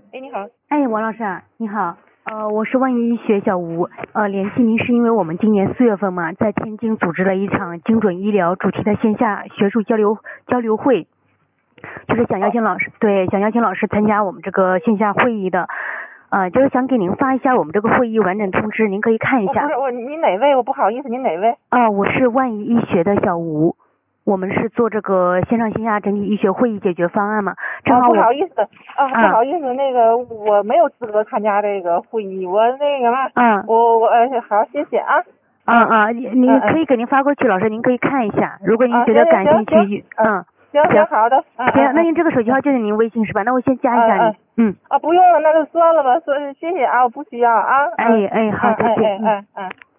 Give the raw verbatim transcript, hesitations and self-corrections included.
哎，你好。 哎，王老师啊，你好。呃，我是万一医学小吴。呃，联系您是因为我们今年四月份嘛，在天津组织了一场精准医疗主题的线下学术交流交流会，就是想邀请老师，对，想邀请老师参加我们这个线下会议的。呃，就是想给您发一下我们这个会议完整通知，您可以看一下。 不是我，您哪位？我不好意思，您哪位？ 啊、我是万一医学的小吴。我们是做这个线上线下整体医学会议解决方案嘛，正好哦， 我、 不好意思啊， 啊不好意思，那个我没有资格参加这个会议，我那个嘛， 嗯我我呃好，谢谢啊。 啊啊，你你嗯嗯可以给您发过去，老师您可以看一下，如果您啊觉得行行感兴趣， 行嗯， 行行好的，嗯行， 嗯嗯那您这个手机号就是您微信是吧？那我先加一下嗯您，嗯， 啊不用了，那就算了吧，说谢谢啊，我不需要啊。 哎哎好，再见， 哎哎嗯。 哎哎。